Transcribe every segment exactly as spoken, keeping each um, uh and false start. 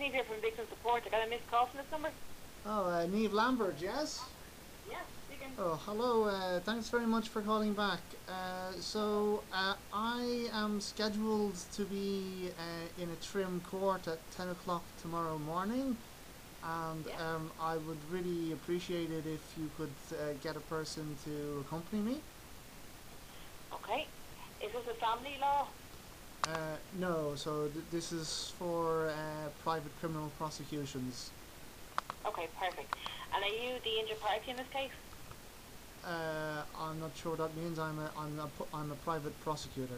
Neve here from Victim Support. I got a missed call from this number. Oh, uh, Neve Lambert, yes? Yeah, speaking. Oh, hello. Uh, thanks very much for calling back. Uh, so, uh, I am scheduled to be uh, in a trim court at ten o'clock tomorrow morning, and Yeah. um, I would really appreciate it if you could uh, get a person to accompany me. Okay. Is this a family law? Uh, no, so th- this is for uh, private criminal prosecutions. Okay, perfect. And are you the injured party in this case? Uh, I'm not sure what that means. I'm a, I'm a, pu- I'm a private prosecutor.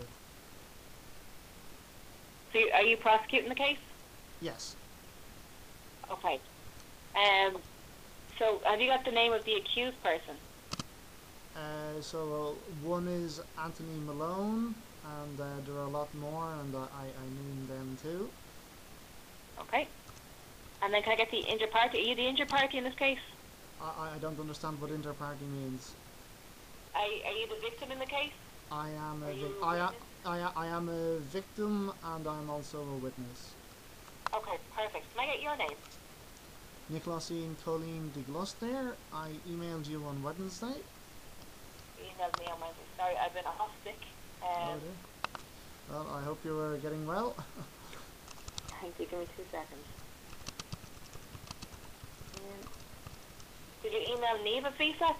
So you, are you prosecuting the case? Yes. Okay. Um. So have you got the name of the accused person? Uh, so uh, one is Anthony Malone, and uh, there are a lot more, and uh, I, I name them too. Okay. And then can I get the injured party? Are you the injured party in this case? I, I don't understand what inter-party means. Are, are you the victim in the case? I am Are a you vic- a I, a- witness? I, a- I am a victim, and I'm also a witness. Okay, perfect. Can I get your name? Nicolásine Colleen de Gloucester. I emailed you on Wednesday. You emailed me on Wednesday. Sorry, I've been off sick. Oh Um. dear. Well, I hope you are getting well. Thank you. Give me two seconds. Um, did you email Neva feedback?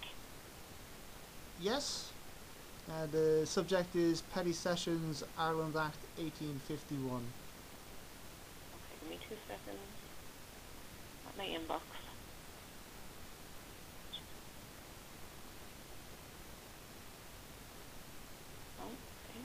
Yes. Uh, the subject is Petty Sessions, Ireland Act eighteen fifty-one. Okay, give me two seconds. At my inbox. Oh, okay.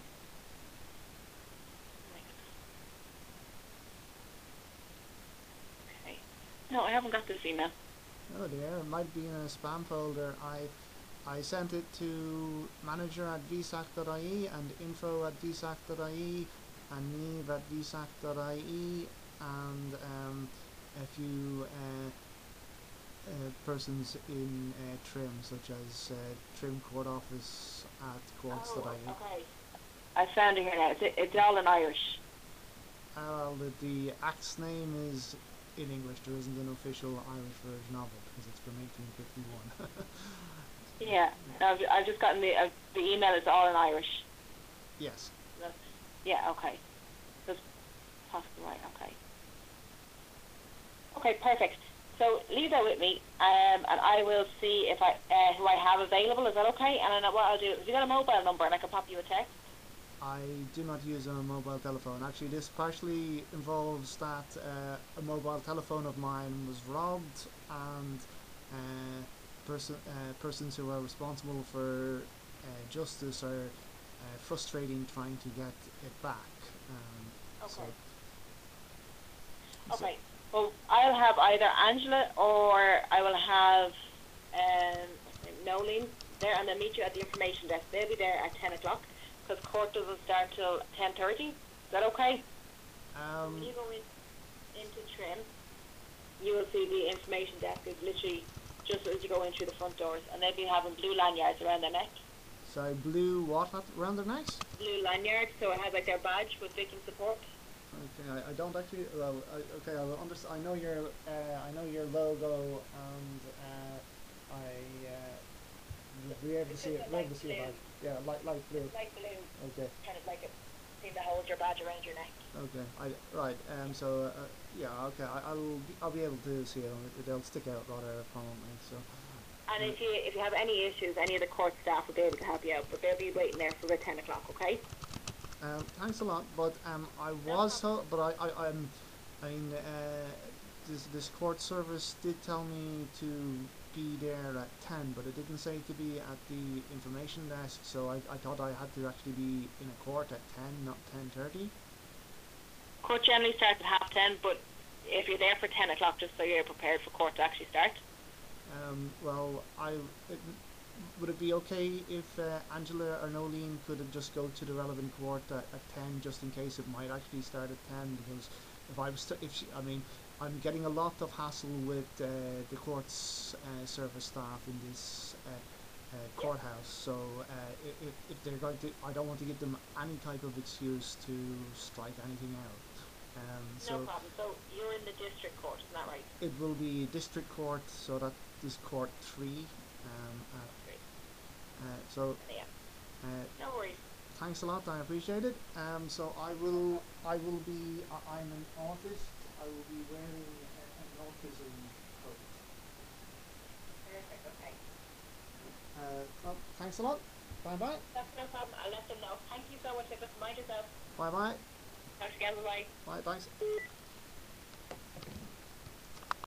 Okay. No, I haven't got this email. Oh dear, it might be in a spam folder. I I sent it to manager at v sac dot i e and info at v sac dot i e and neve at v sac dot i e and um, a few uh, uh, persons in uh, trim, such as uh, trim court office at courts dot i e. Oh, okay. I found it here now. It's, it's all in Irish. Uh, well, the, the act's name is in English. There isn't an official Irish version of it because it's from eighteen fifty-one. Yeah. I've, I've just gotten the uh, the email is all in Irish. Yes. That's, yeah. Okay. That's possible, right? Okay. Okay. Perfect. So leave that with me, um, and I will see if I uh, who I have available. Is that okay? And then what I'll do is, you got a mobile number, and I can pop you a text. I do not use a mobile telephone. Actually, this partially involves that uh, a mobile telephone of mine was robbed, and uh, person, uh, persons who are responsible for uh, justice are uh, frustrating trying to get it back. Um, Okay. so, so Okay. Well, I'll have either Angela or I will have um, Nolene there, and they'll meet you at the information desk. They'll be there at ten o'clock because court doesn't start till ten thirty. Is that okay? um, When you go in, into trim, you will see the information desk is literally just as you go in through the front doors, and they'll be having blue lanyards around their neck. sorry, blue what at, around their necks? Blue lanyards, so it has like their badge with victim support. Okay, I, I don't actually. Well, I, okay, I will understand. I know your, uh, I know your logo, and uh, I uh, will be able to It's see just it. a Be able light to see it. blue. Like, yeah, light, light blue. It's light blue, Okay, kind of like a thing that holds your badge around your neck. okay. I right. Um. So, uh, yeah. Okay. I, I'll be, I'll be able to see it. They'll stick out rather prominently. So. And Uh, if you if you have any issues, any of the court staff will be able to help you out, but they'll be waiting there for about ten o'clock. Okay. Um, thanks a lot, but um, I No was problem. told, but I, I, I'm, I mean, uh, this this court service did tell me to be there at ten, but it didn't say to be at the information desk. So I, I thought I had to actually be in a court at ten, not ten thirty. Court generally starts at half ten, but if you're there for ten o'clock, just so you're prepared for court to actually start. Um, well, I it, would it be okay if uh, Angela or Nolene could just go to the relevant court at, at ten, just in case it might actually start at ten? Because if I was, to, if she, I mean, I'm getting a lot of hassle with uh, the court's uh, service staff in this uh, uh, courthouse. So uh, i- if, if they're going to, I don't want to give them any type of excuse to strike anything out. Um, No so problem. So you're in the district court, isn't that right? it will be district court, so that is court three. Um, uh, Great. uh, so Yeah. uh, No worries. thanks a lot. I appreciate it. Um, so I will I will be I, I'm an autist. I will be wearing a, an autism coat. Perfect. Okay. Uh, well, thanks a lot. Bye bye. That's no problem. I'll let them know. Thank you so much. Nicholas. Mind yourself. Bye bye. Thanks again. Bye. Bye. Thanks.